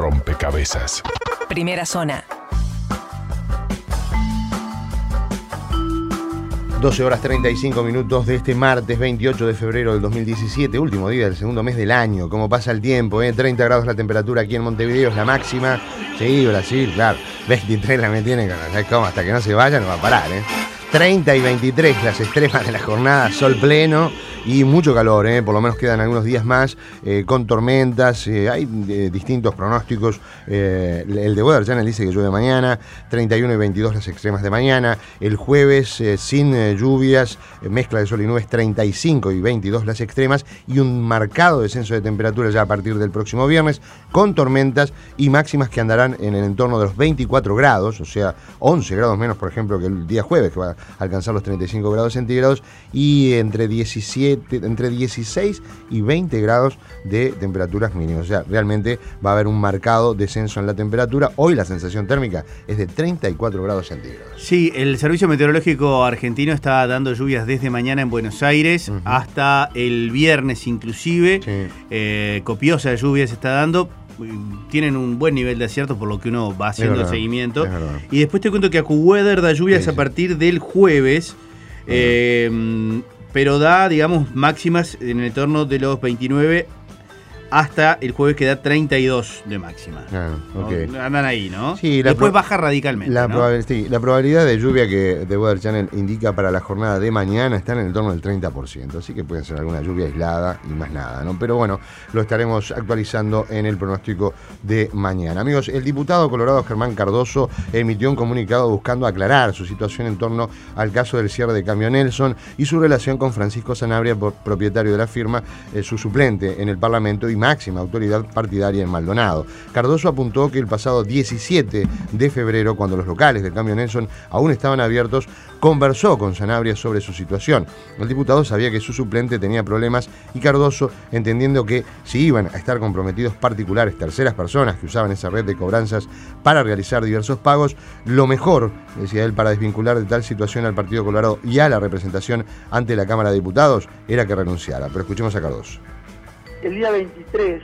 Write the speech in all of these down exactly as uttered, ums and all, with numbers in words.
rompecabezas. Primera zona. doce horas treinta y cinco minutos de este martes veintiocho de febrero del dos mil diecisiete, último día del segundo mes del año. ¿Cómo pasa el tiempo? ¿eh? treinta grados la temperatura aquí en Montevideo, es la máxima. Sí, Brasil, claro. veintitrés la me tiene, ¿sabes cómo? Hasta que no se vaya no va a parar, ¿eh? treinta y veintitrés las extremas de la jornada, sol pleno y mucho calor, ¿eh? Por lo menos quedan algunos días más eh, con tormentas, eh, hay eh, distintos pronósticos, eh, el de Weather Channel dice que llueve mañana, treinta y uno y veintidós las extremas de mañana, el jueves eh, sin eh, lluvias, eh, mezcla de sol y nubes, treinta y cinco y veintidós las extremas y un marcado descenso de temperatura ya a partir del próximo viernes con tormentas y máximas que andarán en el entorno de los veinticuatro grados, o sea, once grados menos por ejemplo que el día jueves que va a alcanzar los treinta y cinco grados centígrados y entre diecisiete entre dieciséis y veinte grados de temperaturas mínimas. O sea, realmente va a haber un marcado descenso en la temperatura. Hoy la sensación térmica es de treinta y cuatro grados centígrados. Sí, el Servicio Meteorológico Argentino está dando lluvias desde mañana en Buenos Aires uh-huh. hasta el viernes inclusive. Sí. Eh, copiosa lluvia se está dando. Tienen un buen nivel de acierto por lo que uno va haciendo el seguimiento. Y después te cuento que AccuWeather da lluvias sí, a partir sí. del jueves. Uh-huh. Eh, pero da, digamos, máximas en el entorno de los veintinueve hasta el jueves que da treinta y dos de máxima. Ah, okay. ¿No? Andan ahí, ¿no? Sí, Después pro- baja radicalmente, la, ¿no? probabil- sí, la probabilidad de lluvia que The Weather Channel indica para la jornada de mañana está en el entorno del treinta por ciento, así que puede ser alguna lluvia aislada y más nada, ¿no? Pero bueno, lo estaremos actualizando en el pronóstico de mañana. Amigos, el diputado colorado Germán Cardoso emitió un comunicado buscando aclarar su situación en torno al caso del cierre de Cambio Nelson y su relación con Francisco Sanabria, propietario de la firma, eh, su suplente en el Parlamento y máxima autoridad partidaria en Maldonado. Cardoso apuntó que el pasado diecisiete de febrero, cuando los locales del Cambio Nelson aún estaban abiertos, conversó con Sanabria sobre su situación. El diputado sabía que su suplente tenía problemas y Cardoso, entendiendo que si iban a estar comprometidos particulares, terceras personas que usaban esa red de cobranzas para realizar diversos pagos, lo mejor, decía él, para desvincular de tal situación al Partido Colorado y a la representación ante la Cámara de Diputados era que renunciara. Pero escuchemos a Cardoso. El día veintitrés,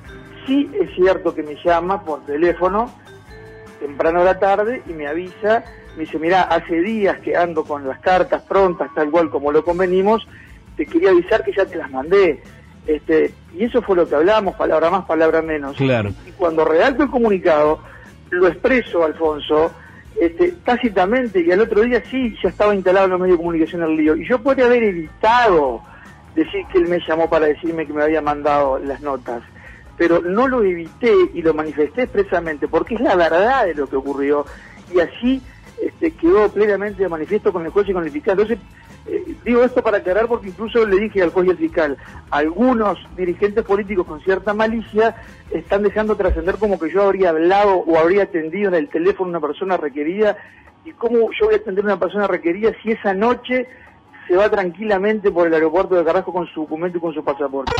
sí es cierto que me llama por teléfono, temprano de la tarde, y me avisa, me dice, mirá, hace días que ando con las cartas prontas, tal cual como lo convenimos, te quería avisar que ya te las mandé. Este, y eso fue lo que hablamos, palabra más, palabra menos. Claro. Y cuando redacto el comunicado, lo expreso, Alfonso, este, tácitamente, y al otro día sí, ya estaba instalado en los medios de comunicación el lío. Y yo podría haber evitado decir que él me llamó para decirme que me había mandado las notas, pero no lo evité y lo manifesté expresamente porque es la verdad de lo que ocurrió y así este, quedó plenamente de manifiesto con el juez y con el fiscal. Entonces eh, digo esto para aclarar porque incluso le dije al juez y al fiscal, algunos dirigentes políticos con cierta malicia están dejando trascender como que yo habría hablado o habría atendido en el teléfono a una persona requerida. ¿Y cómo yo voy a atender a una persona requerida si esa noche se va tranquilamente por el aeropuerto de Carrasco con su documento y con su pasaporte?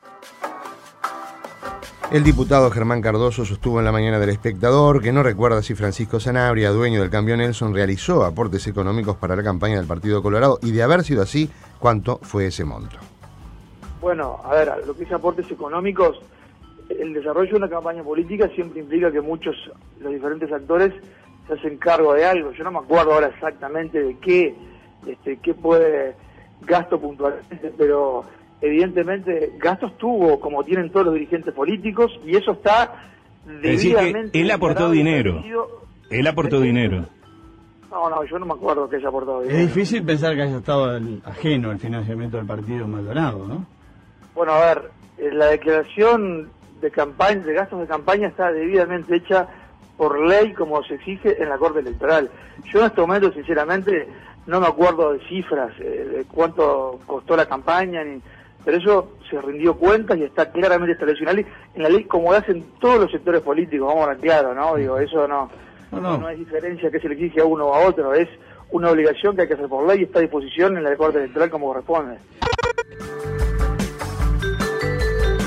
El diputado Germán Cardoso sostuvo en la mañana del Espectador que no recuerda si Francisco Sanabria, dueño del Cambio Nelson, realizó aportes económicos para la campaña del Partido Colorado y de haber sido así, ¿cuánto fue ese monto? Bueno, a ver, lo que es aportes económicos, el desarrollo de una campaña política siempre implica que muchos, los diferentes actores, se hacen cargo de algo. Yo no me acuerdo ahora exactamente de qué, Este, qué puede gasto puntualmente, pero evidentemente gastos tuvo como tienen todos los dirigentes políticos y eso está debidamente. Él aportó dinero. Él aportó dinero. No, no, yo no me acuerdo que haya aportado dinero. Es difícil pensar que haya estado el, ajeno al financiamiento del partido Maldonado, ¿no? Bueno, a ver, la declaración de campaña, de gastos de campaña está debidamente hecha por ley como se exige en la Corte Electoral. Yo en este momento, sinceramente, no me acuerdo de cifras, eh, de cuánto costó la campaña, ni, pero eso se rindió cuentas y está claramente establecido en la ley como hacen todos los sectores políticos, vamos a ver, claro, ¿no? Digo, eso no, no, no. no hay diferencia que se le exige a uno o a otro, es una obligación que hay que hacer por ley y está a disposición en la Corte Electoral como corresponde.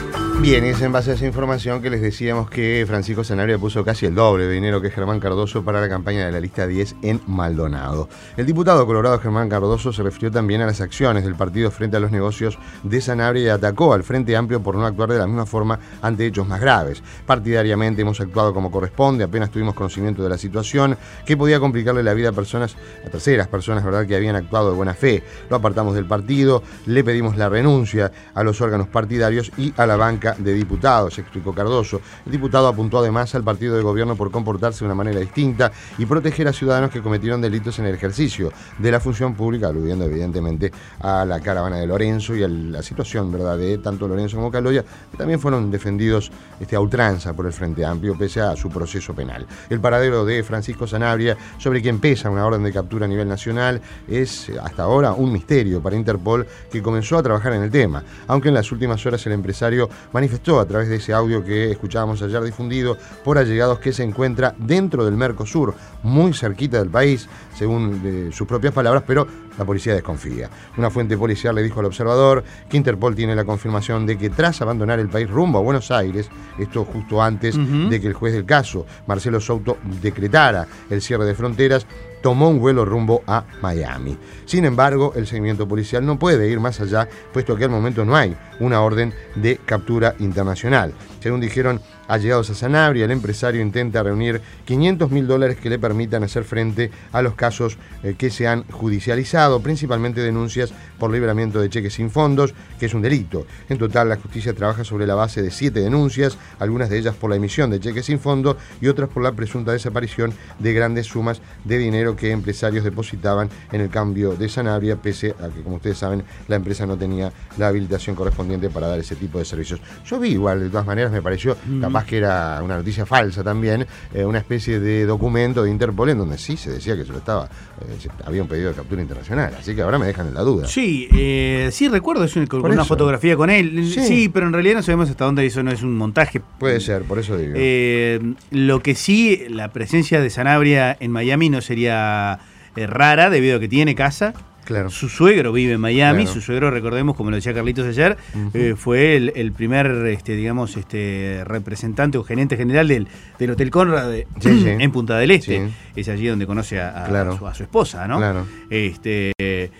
Bien, es en base a esa información que les decíamos que Francisco Sanabria puso casi el doble de dinero que Germán Cardoso para la campaña de la lista diez en Maldonado. El diputado colorado Germán Cardoso se refirió también a las acciones del partido frente a los negocios de Sanabria y atacó al Frente Amplio por no actuar de la misma forma ante hechos más graves. Partidariamente hemos actuado como corresponde, apenas tuvimos conocimiento de la situación que podía complicarle la vida a personas, a terceras personas, ¿verdad?, que habían actuado de buena fe. Lo apartamos del partido, le pedimos la renuncia a los órganos partidarios y a la banca de diputados, explicó Cardoso. El diputado apuntó además al partido de gobierno por comportarse de una manera distinta y proteger a ciudadanos que cometieron delitos en el ejercicio de la función pública, aludiendo evidentemente a la caravana de Lorenzo y a la situación, ¿verdad?, de tanto Lorenzo como Caloya, que también fueron defendidos este, a ultranza por el Frente Amplio pese a su proceso penal. El paradero de Francisco Sanabria, sobre quien pesa una orden de captura a nivel nacional, es hasta ahora un misterio para Interpol, que comenzó a trabajar en el tema, aunque en las últimas horas el empresario manifestó a través de ese audio que escuchábamos ayer difundido por allegados que se encuentra dentro del Mercosur, muy cerquita del país, según eh, sus propias palabras, pero la policía desconfía. Una fuente policial le dijo al observador que Interpol tiene la confirmación de que tras abandonar el país rumbo a Buenos Aires, esto justo antes uh-huh. de que el juez del caso, Marcelo Souto, decretara el cierre de fronteras, tomó un vuelo rumbo a Miami. Sin embargo, el seguimiento policial no puede ir más allá, puesto que al momento no hay una orden de captura internacional. Según dijeron allegados a Sanabria, el empresario intenta reunir quinientos mil dólares que le permitan hacer frente a los casos eh, que se han judicializado, principalmente denuncias por libramiento de cheques sin fondos, que es un delito. En total, la justicia trabaja sobre la base de siete denuncias, algunas de ellas por la emisión de cheques sin fondo y otras por la presunta desaparición de grandes sumas de dinero que empresarios depositaban en el cambio de Sanabria, pese a que, como ustedes saben, la empresa no tenía la habilitación correspondiente para dar ese tipo de servicios. Yo vi igual, de todas maneras, me pareció, mm. capaz que era una noticia falsa también, eh, una especie de documento de Interpol en donde sí se decía que se lo estaba, eh, había un pedido de captura internacional, así que ahora me dejan en la duda. Sí, eh, sí recuerdo, es un, con una fotografía con él, sí. sí, pero en realidad no sabemos hasta dónde eso no es un montaje. Puede ser, por eso digo. Eh, lo que sí, la presencia de Sanabria en Miami no sería eh, rara, debido a que tiene casa. Claro. Su suegro vive en Miami, claro. Su suegro, recordemos, como lo decía Carlitos ayer, uh-huh. eh, fue el, el primer, este, digamos, este, representante o gerente general del, del Hotel Conrad de, sí, sí. en Punta del Este. Sí. Es allí donde conoce a, a, claro. a, su, a su esposa, ¿no? Claro. Este,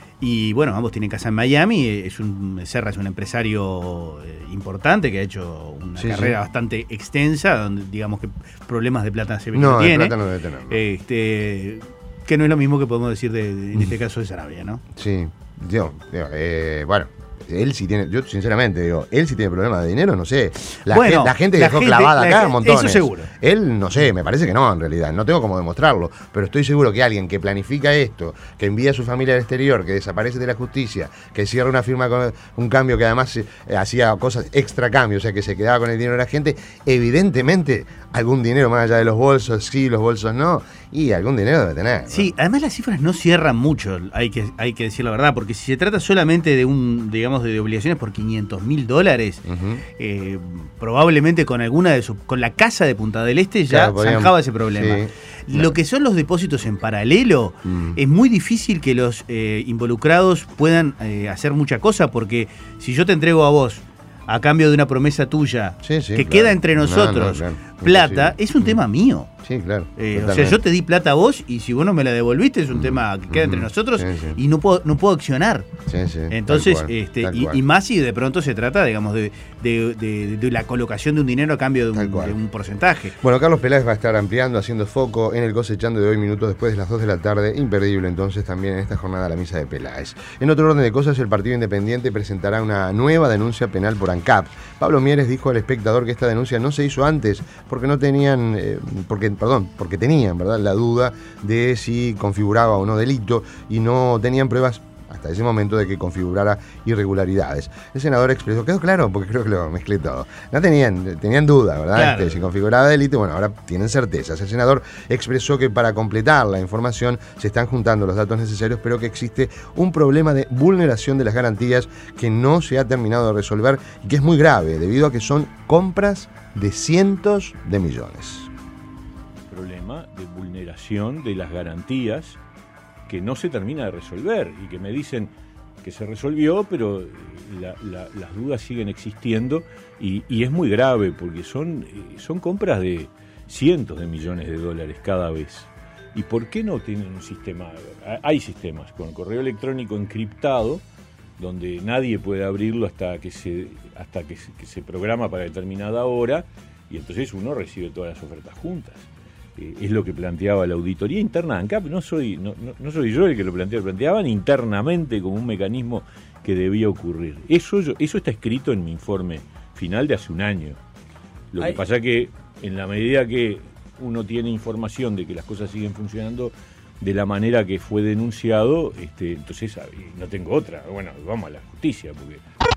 y bueno, ambos tienen casa en Miami. Es un, Serra es un empresario eh, importante que ha hecho una sí, carrera sí. bastante extensa, donde digamos que problemas de plata se ve que no, no tiene. De plata no debe tener. Este, que no es lo mismo que podemos decir de, de, en este caso de Sanabria, ¿no? Sí, yo, yo eh, bueno, él sí tiene, yo sinceramente digo, él sí tiene problemas de dinero, no sé. La, bueno, gente, la gente la dejó gente, clavada la, acá montones. Eso seguro. Él, no sé, me parece que no, en realidad. No tengo cómo demostrarlo, pero estoy seguro que alguien que planifica esto, que envía a su familia al exterior, que desaparece de la justicia, que cierra una firma con un cambio que además eh, hacía cosas extra cambio, o sea, que se quedaba con el dinero de la gente, evidentemente algún dinero más allá de los bolsos, sí, los bolsos no, y algún dinero debe tener, ¿no? Sí, además las cifras no cierran mucho, hay que, hay que decir la verdad, porque si se trata solamente de un, digamos, de obligaciones por quinientos mil dólares, uh-huh. eh, probablemente con alguna de sus, con la casa de Punta del Este ya claro, zanjaba ese problema. Sí, Lo no. que son los depósitos en paralelo, mm. es muy difícil que los eh, involucrados puedan eh, hacer mucha cosa, porque si yo te entrego a vos a cambio de una promesa tuya sí, sí, que claro. queda entre nosotros no, no, claro. plata, sí. es un tema mío. Sí, claro. Eh, o sea, yo te di plata a vos y si vos no me la devolviste es un mm. tema que queda entre nosotros sí, sí. y no puedo, no puedo accionar. Sí, sí, Entonces, tal cual, este, tal y, cual. y más si de pronto se trata, digamos, de, de, de, de la colocación de un dinero a cambio de un, de un porcentaje. Bueno, Carlos Peláez va a estar ampliando, haciendo foco en el cosechando de hoy, minutos después de las dos de la tarde. Imperdible entonces también en esta jornada la misa de Peláez. En otro orden de cosas, el Partido Independiente presentará una nueva denuncia penal por ANCAP. Pablo Mieres dijo al espectador que esta denuncia no se hizo antes porque no tenían, eh, porque, perdón, porque tenían, ¿verdad?, la duda de si configuraba o no delito y no tenían pruebas hasta ese momento de que configurara irregularidades. El senador expresó, quedó claro, porque creo que lo mezclé todo. No tenían, tenían duda, ¿verdad? Claro. Este, si configuraba delito, bueno, ahora tienen certezas. El senador expresó que para completar la información se están juntando los datos necesarios, pero que existe un problema de vulneración de las garantías que no se ha terminado de resolver y que es muy grave, debido a que son compras de cientos de millones. Problema de vulneración de las garantías que no se termina de resolver y que me dicen, que se resolvió, pero la, la, las dudas siguen existiendo y, y es muy grave porque son, son compras de cientos de millones de dólares cada vez. ¿Y por qué no tienen un sistema? Hay sistemas con correo electrónico encriptado donde nadie puede abrirlo hasta que se hasta que se, que se programa para determinada hora y entonces uno recibe todas las ofertas juntas. Eh, es lo que planteaba la auditoría interna de ANCAP. No soy no, no, no soy yo el que lo planteaba, lo planteaban internamente como un mecanismo que debía ocurrir. Eso yo, eso está escrito en mi informe final de hace un año. Lo Ay. que pasa que en la medida que uno tiene información de que las cosas siguen funcionando de la manera que fue denunciado, este, entonces no tengo otra. Bueno, vamos a la justicia, porque...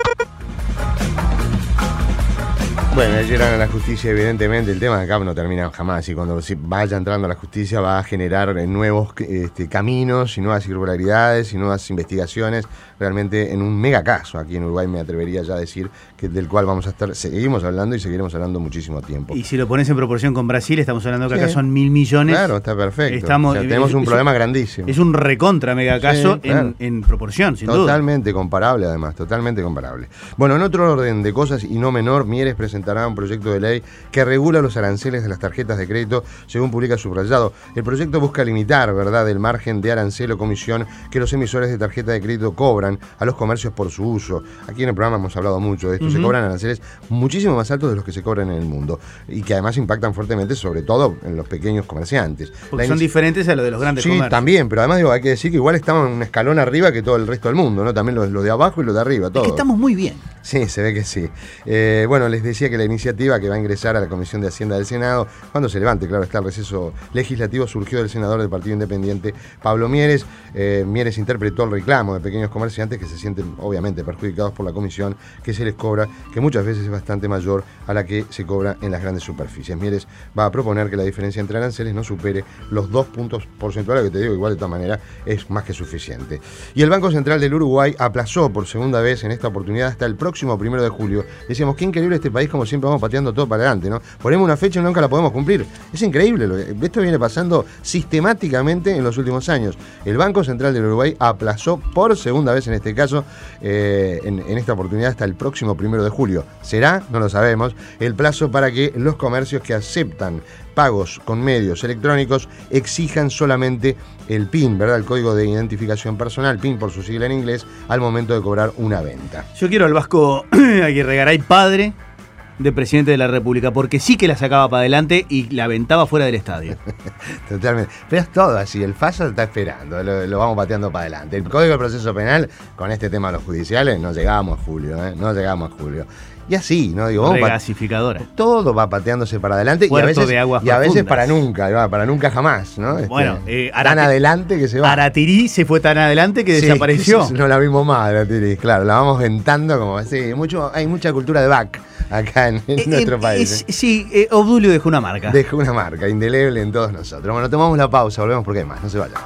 Bueno, llegan a la justicia, evidentemente, el tema de acá no termina jamás, y cuando vaya entrando a la justicia va a generar nuevos este, caminos y nuevas irregularidades y nuevas investigaciones, realmente en un mega caso aquí en Uruguay, me atrevería ya a decir, que del cual vamos a estar, seguimos hablando y seguiremos hablando muchísimo tiempo. Y si lo pones en proporción con Brasil, estamos hablando que sí. Acá son mil millones. Claro, está perfecto. Estamos, o sea, tenemos un es, problema es, grandísimo. Es un recontra mega caso sí, claro. en, en proporción, sin totalmente duda. Totalmente comparable, además, totalmente comparable. Bueno, en otro orden de cosas y no menor, Mieres presentará un proyecto de ley que regula los aranceles de las tarjetas de crédito, según publica Subrayado. El proyecto busca limitar, ¿verdad?, el margen de arancel o comisión que los emisores de tarjeta de crédito cobran a los comercios por su uso. Aquí en el programa hemos hablado mucho de esto. Uh-huh. Se cobran aranceles muchísimo más altos de los que se cobran en el mundo y que además impactan fuertemente, sobre todo en los pequeños comerciantes. Porque La son inici- diferentes a los de los grandes sí, comercios. Sí, también, pero además digo, hay que decir que igual estamos en un escalón arriba que todo el resto del mundo, ¿no? También lo, lo de abajo y lo de arriba, todo. Es que estamos muy bien. Sí, se ve que sí. Eh, bueno, les decía que la iniciativa que va a ingresar a la Comisión de Hacienda del Senado, cuando se levante, claro está, el receso legislativo, surgió del senador del Partido Independiente, Pablo Mieres. Eh, Mieres interpretó el reclamo de pequeños comerciantes que se sienten obviamente perjudicados por la comisión que se les cobra, que muchas veces es bastante mayor a la que se cobra en las grandes superficies. Mieres va a proponer que la diferencia entre aranceles no supere los dos puntos porcentuales, que te digo, igual de todas maneras es más que suficiente. Y el Banco Central del Uruguay aplazó por segunda vez en esta oportunidad hasta el próximo primero de julio. Decíamos, qué increíble este país, como siempre vamos pateando todo para adelante, ¿no? Ponemos una fecha y nunca la podemos cumplir. Es increíble. Lo que, esto viene pasando sistemáticamente en los últimos años. El Banco Central del Uruguay aplazó por segunda vez en este caso, eh, en, en esta oportunidad hasta el próximo primero de julio. ¿Será? No lo sabemos. El plazo para que los comercios que aceptan pagos con medios electrónicos exijan solamente el P I N, ¿verdad? El código de identificación personal, P I N por su sigla en inglés, al momento de cobrar una venta. Yo quiero al Vasco Aguirre Garay, padre de presidente de la República, porque sí que la sacaba para adelante y la aventaba fuera del estadio. Totalmente. Pero es todo así, el fallo está esperando, lo, lo vamos pateando para adelante. El Código de Proceso Penal, con este tema de los judiciales, no llegamos a julio, ¿eh? No llegamos a julio. Y así, ¿no? Digo, vamos regasificadora. Pat- todo va pateándose para adelante Puerto y a veces, de aguas y a veces profundas. para nunca, para nunca jamás, ¿no? Este, bueno, eh, Arati- tan adelante que se va. Aratirí se fue tan adelante que sí, desapareció. Sí, no la vimos más, Aratirí, claro, la vamos ventando como así. Mucho, hay mucha cultura de back acá en, en eh, nuestro eh, país. Es, ¿eh? Sí, eh, Obdulio dejó una marca. Dejó una marca indeleble en todos nosotros. Bueno, tomamos la pausa, volvemos porque hay más, no se vayan.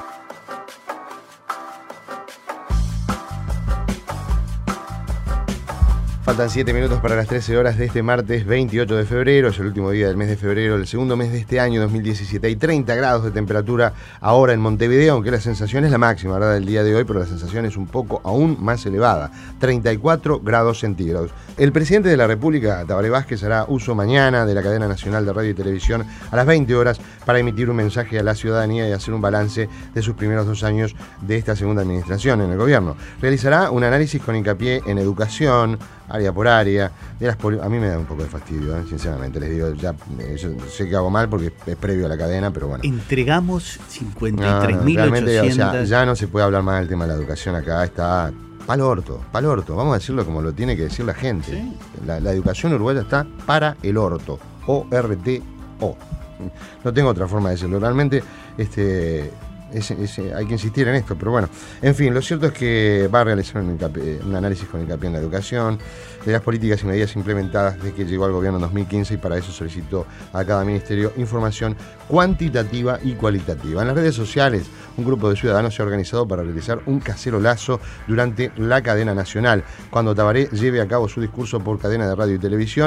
Faltan siete minutos para las trece horas de este martes veintiocho de febrero, es el último día del mes de febrero, el segundo mes de este año dos mil diecisiete. Hay treinta grados de temperatura ahora en Montevideo, aunque la sensación es la máxima, ¿verdad?, del día de hoy, pero la sensación es un poco aún más elevada, treinta y cuatro grados centígrados. El presidente de la República, Tabaré Vázquez, hará uso mañana de la cadena nacional de radio y televisión a las veinte horas para emitir un mensaje a la ciudadanía y hacer un balance de sus primeros dos años de esta segunda administración en el gobierno. Realizará un análisis con hincapié en educación, área por área, de las poli- a mí me da un poco de fastidio, ¿eh? Sinceramente, les digo, ya eh, yo sé que hago mal porque es previo a la cadena, pero bueno. Entregamos cincuenta y tres No, no, mil realmente, ochocientos. o sea, ya no se puede hablar más del tema de la educación acá, está pa'l orto, pa'l orto, vamos a decirlo como lo tiene que decir la gente. ¿Sí? La, la educación uruguaya está para el orto, O R T O. No tengo otra forma de decirlo, realmente este... Es, es, hay que insistir en esto, pero bueno, en fin, lo cierto es que va a realizar un, hincapié, un análisis con hincapié en la educación, de las políticas y medidas implementadas desde que llegó al gobierno en dos mil quince, y para eso solicitó a cada ministerio información cuantitativa y cualitativa. En las redes sociales, un grupo de ciudadanos se ha organizado para realizar un cacerolazo durante la cadena nacional. Cuando Tabaré lleve a cabo su discurso por cadena de radio y televisión,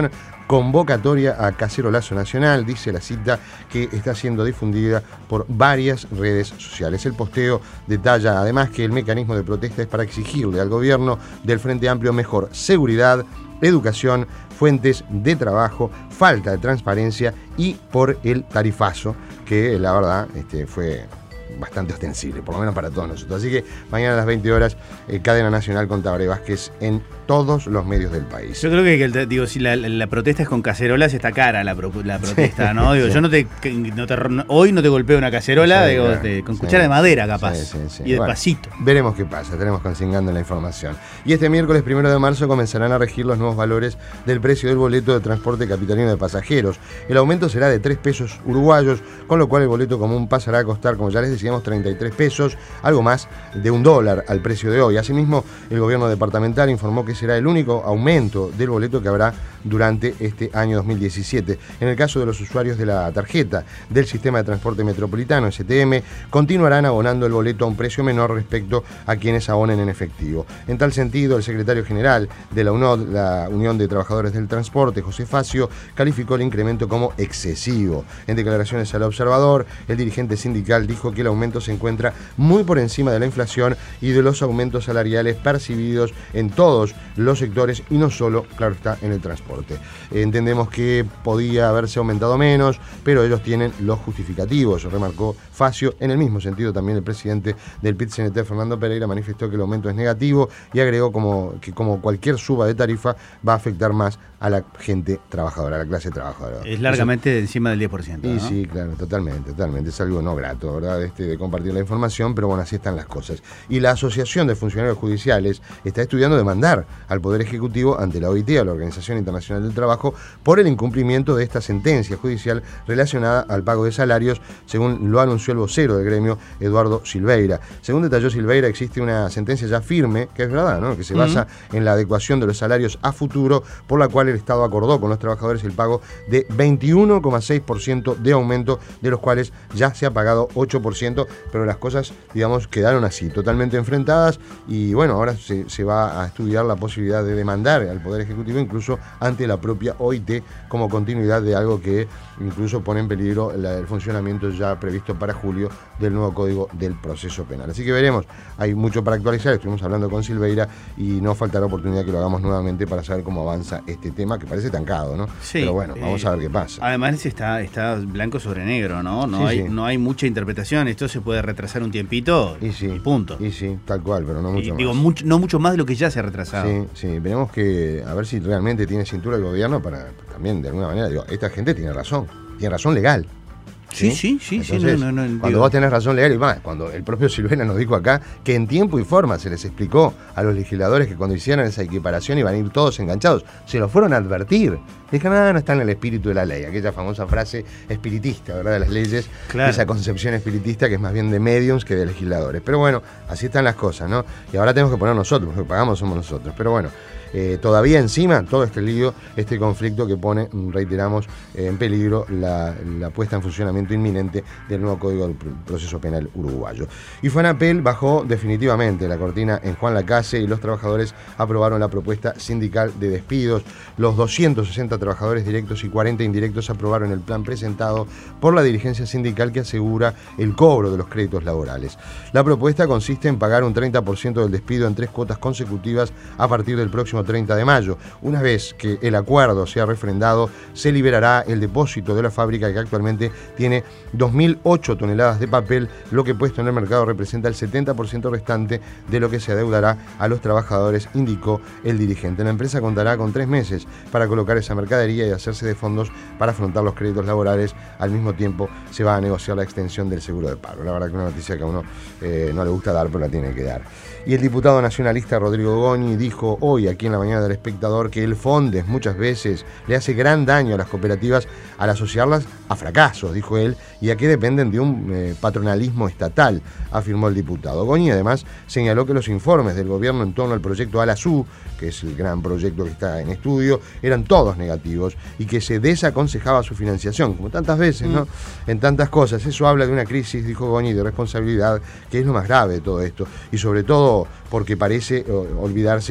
convocatoria a cacerolazo nacional, dice la cita, que está siendo difundida por varias redes sociales. El posteo detalla además que el mecanismo de protesta es para exigirle al gobierno del Frente Amplio mejor seguridad, educación, fuentes de trabajo, falta de transparencia y por el tarifazo, que la verdad este, fue bastante ostensible, por lo menos para todos nosotros. Así que mañana a las veinte horas, eh, Cadena Nacional con Tabaré Vázquez en todos los medios del país. Yo creo que, que digo, si la, la protesta es con cacerolas, está cara la, pro, la protesta, ¿no? Digo, sí. Yo no te, no te hoy no te golpeo una cacerola, sí, digo, claro, de, con sí, cuchara de madera capaz, sí, sí, sí. Y despacito. Bueno, veremos qué pasa, tenemos consignando la información. Y este miércoles primero de marzo comenzarán a regir los nuevos valores del precio del boleto de transporte capitalino de pasajeros. El aumento será de tres pesos uruguayos, con lo cual el boleto común pasará a costar, como ya les decíamos, treinta y tres pesos, algo más de un dólar al precio de hoy. Asimismo, el gobierno departamental informó que será el único aumento del boleto que habrá durante este año dos mil diecisiete. En el caso de los usuarios de la tarjeta del Sistema de Transporte Metropolitano, S T M, continuarán abonando el boleto a un precio menor respecto a quienes abonen en efectivo. En tal sentido, el secretario general de la U N O D, la Unión de Trabajadores del Transporte, José Facio, calificó el incremento como excesivo. En declaraciones al Observador, el dirigente sindical dijo que el aumento se encuentra muy por encima de la inflación y de los aumentos salariales percibidos en todos los sectores y no solo, claro está, en el transporte. Entendemos que podía haberse aumentado menos, pero ellos tienen los justificativos, remarcó Facio. En el mismo sentido, también el presidente del P I T C N T, Fernando Pereira, manifestó que el aumento es negativo y agregó como, que como cualquier suba de tarifa va a afectar más a la gente trabajadora, a la clase trabajadora. Es largamente Eso, encima del diez por ciento. Y ¿no? Sí, claro, totalmente, totalmente. Es algo no grato, ¿verdad? Este, de compartir la información, pero bueno, así están las cosas. Y la Asociación de Funcionarios Judiciales está estudiando demandar al Poder Ejecutivo ante la O I T, a la Organización Internacional del Trabajo, por el incumplimiento de esta sentencia judicial relacionada al pago de salarios, según lo anunció el vocero del gremio, Eduardo Silveira. Según detalló Silveira, existe una sentencia ya firme, que es verdad, ¿no? Que se basa uh-huh. en la adecuación de los salarios a futuro, por la cual el Estado acordó con los trabajadores el pago de veintiuno coma seis por ciento de aumento, de los cuales ya se ha pagado ocho por ciento, pero las cosas, digamos, quedaron así, totalmente enfrentadas, y bueno, ahora se, se va a estudiar la posibilidad de demandar al Poder Ejecutivo, incluso ante la propia O I T, como continuidad de algo que incluso pone en peligro la, el funcionamiento ya previsto para julio del nuevo Código del Proceso Penal. Así que veremos, hay mucho para actualizar, estuvimos hablando con Silveira y no faltará oportunidad que lo hagamos nuevamente para saber cómo avanza este tema, que parece estancado, ¿no? Sí, pero bueno, vamos eh, a ver qué pasa. Además está, está blanco sobre negro, ¿no? No, sí, hay, sí. no hay mucha interpretación, esto se puede retrasar un tiempito y, sí, y punto. Y sí, tal cual, pero no mucho y, más. Digo, mucho, no mucho más de lo que ya se ha retrasado. Sí, sí, veremos que a ver si realmente tiene cintura el gobierno para también, de alguna manera, digo, esta gente tiene razón, tiene razón legal. Sí, sí, sí, Entonces, sí no, no, no, cuando digo. vos tenés razón legal, y más, cuando el propio Silveira nos dijo acá que en tiempo y forma se les explicó a los legisladores que cuando hicieran esa equiparación iban a ir todos enganchados, se lo fueron a advertir. Dijeron, ah, no está en el espíritu de la ley, aquella famosa frase espiritista, ¿verdad? De las leyes, claro. Esa concepción espiritista que es más bien de mediums que de legisladores. Pero bueno, así están las cosas, ¿no? Y ahora tenemos que poner nosotros, los que pagamos somos nosotros. Pero bueno, eh, todavía encima todo este lío, este conflicto que pone, reiteramos, eh, en peligro la, la puesta en funcionamiento inminente del nuevo Código del Proceso Penal uruguayo. Y FANAPEL bajó definitivamente la cortina en Juan Lacase y los trabajadores aprobaron la propuesta sindical de despidos. Los doscientos sesenta trabajadores directos y cuarenta indirectos aprobaron el plan presentado por la dirigencia sindical que asegura el cobro de los créditos laborales. La propuesta consiste en pagar un treinta por ciento del despido en tres cuotas consecutivas a partir del próximo treinta de mayo. Una vez que el acuerdo sea refrendado, se liberará el depósito de la fábrica, que actualmente tiene dos mil ocho toneladas de papel, lo que puesto en el mercado representa el setenta por ciento restante de lo que se adeudará a los trabajadores, indicó el dirigente. La empresa contará con tres meses para colocar esa mercadería y hacerse de fondos para afrontar los créditos laborales. Al mismo tiempo se va a negociar la extensión del seguro de paro. La verdad que una noticia que a uno eh, no le gusta dar, pero la tiene que dar. Y el diputado nacionalista Rodrigo Goñi dijo hoy aquí en la mañana del Espectador que el Fondes muchas veces le hace gran daño a las cooperativas al asociarlas a fracasos, dijo él, y a que dependen de un eh, patronalismo estatal, afirmó el diputado. Goñi además señaló que los informes del gobierno en torno al proyecto Alasú, que es el gran proyecto que está en estudio, eran todos negativos y que se desaconsejaba su financiación, como tantas veces, ¿no? Mm. En tantas cosas. Eso habla de una crisis, dijo Goñi, de responsabilidad, que es lo más grave de todo esto, y sobre todo porque parece olvidarse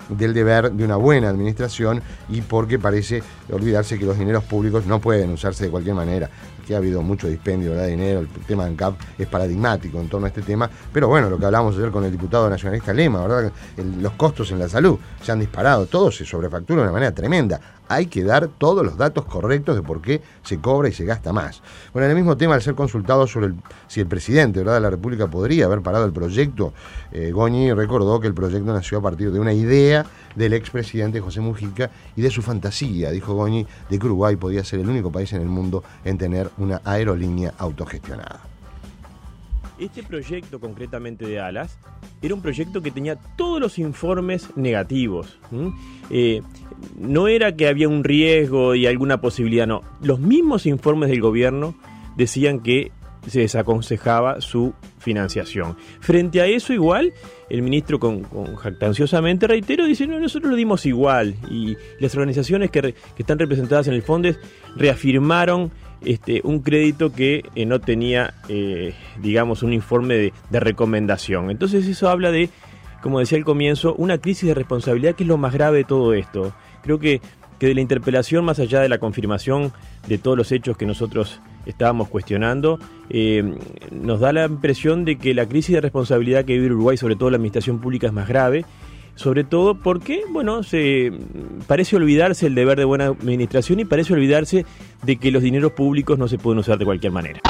del deber de una buena administración y porque parece olvidarse que los dineros públicos no pueden usarse de cualquier manera. Que ha habido mucho dispendio de dinero, el tema de ANCAP es paradigmático en torno a este tema, pero bueno, lo que hablamos ayer con el diputado nacionalista Lema, ¿verdad? El, los costos en la salud se han disparado, todo se sobrefactura de una manera tremenda. Hay que dar todos los datos correctos de por qué se cobra y se gasta más. Bueno, en el mismo tema, al ser consultado sobre el, si el presidente, ¿verdad?, de la República podría haber parado el proyecto, eh, Goñi recordó que el proyecto nació a partir de una idea del expresidente José Mujica y de su fantasía, dijo Goñi, de que Uruguay podía ser el único país en el mundo en tener una aerolínea autogestionada. Este proyecto, concretamente de Alas, era un proyecto que tenía todos los informes negativos. ¿Mm? Eh, no era que había un riesgo y alguna posibilidad, no. Los mismos informes del gobierno decían que se desaconsejaba su financiación. Frente a eso, igual, el ministro con, con jactanciosamente, reitero, dice, no, nosotros lo dimos igual. Y las organizaciones que, re, que están representadas en el fondo reafirmaron Este, un crédito que eh, no tenía, eh, digamos, un informe de, de recomendación. Entonces eso habla de, como decía al comienzo, una crisis de responsabilidad que es lo más grave de todo esto. Creo que, que de la interpelación, más allá de la confirmación de todos los hechos que nosotros estábamos cuestionando, eh, nos da la impresión de que la crisis de responsabilidad que vive Uruguay, sobre todo la administración pública, es más grave. Sobre todo porque, bueno, se parece olvidarse el deber de buena administración y parece olvidarse de que los dineros públicos no se pueden usar de cualquier manera.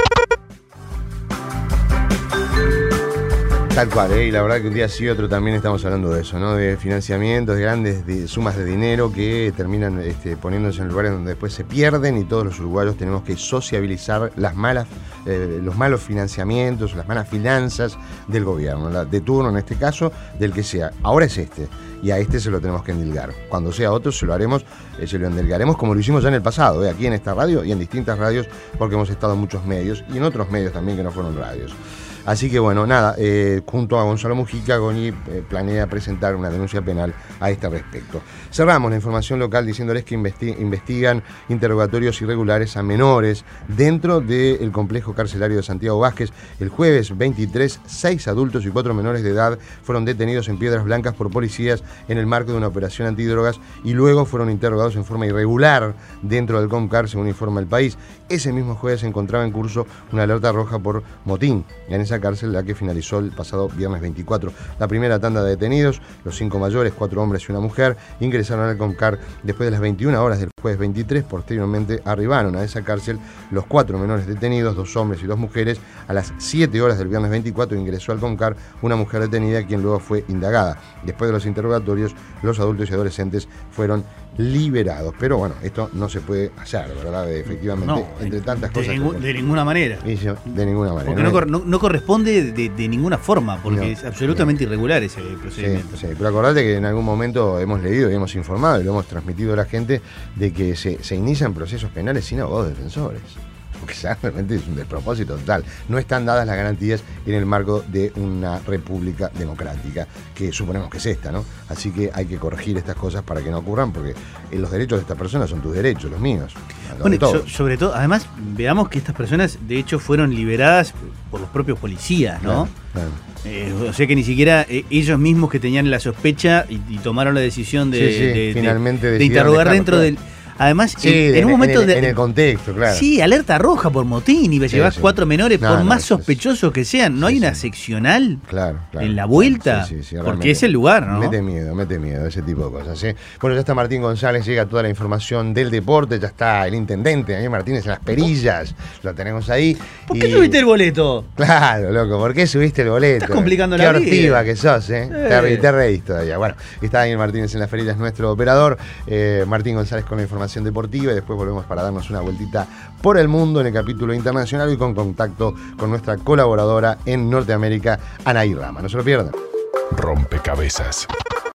Tal cual, ¿eh? Y la verdad que un día sí otro también estamos hablando de eso, ¿no? De financiamientos, de grandes de sumas de dinero que terminan este, poniéndose en lugares donde después se pierden y todos los uruguayos tenemos que sociabilizar las malas, eh, los malos financiamientos, las malas finanzas del gobierno, la, de turno en este caso, del que sea. Ahora es este, y a este se lo tenemos que endilgar. Cuando sea otro se lo haremos, eh, se lo endilgaremos como lo hicimos ya en el pasado, ¿eh? Aquí en esta radio y en distintas radios, porque hemos estado en muchos medios y en otros medios también que no fueron radios. Así que bueno, nada, eh, junto a Gonzalo Mujica, Goñi eh, planea presentar una denuncia penal a este respecto. Cerramos la información local diciéndoles que investi- investigan interrogatorios irregulares a menores dentro del complejo carcelario de Santiago Vázquez. El jueves veintitrés, seis adultos y cuatro menores de edad fueron detenidos en Piedras Blancas por policías en el marco de una operación antidrogas y luego fueron interrogados en forma irregular dentro del COMCAR, según informa el país. Ese mismo jueves se encontraba en curso una alerta roja por motín en esa cárcel, la que finalizó el pasado viernes veinticuatro. La primera tanda de detenidos, los cinco mayores, cuatro hombres y una mujer, ingresaron al COMCAR después de las veintiuna horas del jueves veintitrés. Posteriormente arribaron a esa cárcel los cuatro menores detenidos, dos hombres y dos mujeres. A las siete horas del viernes veinticuatro ingresó al COMCAR una mujer detenida, quien luego fue indagada. Después de los interrogatorios, los adultos y adolescentes fueron liberados. Pero bueno, esto no se puede hacer, ¿verdad? Efectivamente, no, entre tantas de cosas. Ningú, de ninguna manera. De ninguna manera. Porque no, no, no, no corresponde de, de ninguna forma, porque no, es absolutamente no. irregular ese procedimiento. Sí, sí, pero acordate que en algún momento hemos leído y hemos informado y lo hemos transmitido a la gente de que se, se inician procesos penales sin abogados defensores. Porque realmente es un despropósito total. No están dadas las garantías en el marco de una república democrática, que suponemos que es esta, ¿no? Así que hay que corregir estas cosas para que no ocurran, porque los derechos de estas personas son tus derechos, los míos. Los bueno, so, sobre todo, además, veamos que estas personas, de hecho, fueron liberadas por los propios policías, ¿no? Claro, claro. Eh, o sea que ni siquiera eh, ellos mismos que tenían la sospecha y, y tomaron la decisión de, sí, sí, de, finalmente de, de interrogar claro, dentro claro. del... Además, sí, en, en un momento en el, de, en el contexto, claro. Sí, alerta roja por motín y llevas sí, sí. cuatro menores, no, por no, más no, sospechosos que sean. ¿No sí, hay una sí. seccional claro, claro, en la vuelta? Sí, sí, sí, porque es el lugar, ¿no? Mete miedo, mete miedo, ese tipo de cosas. ¿sí? Bueno, ya está Martín González, llega toda la información del deporte, ya está el intendente, Daniel Martínez en las perillas, lo tenemos ahí. ¿Por y... qué subiste el boleto? Claro, loco, ¿por qué subiste el boleto? Estás complicando qué la vida. Qué hortiva que sos, ¿eh? eh. Te, te reís todavía. Bueno, está Daniel Martínez en las perillas, nuestro operador. Eh, Martín González con la información deportiva y después Después volvemos para darnos una vueltita por el mundo en el capítulo internacional y con contacto con nuestra colaboradora en Norteamérica, Anaí Rama. No se lo pierdan. Rompecabezas.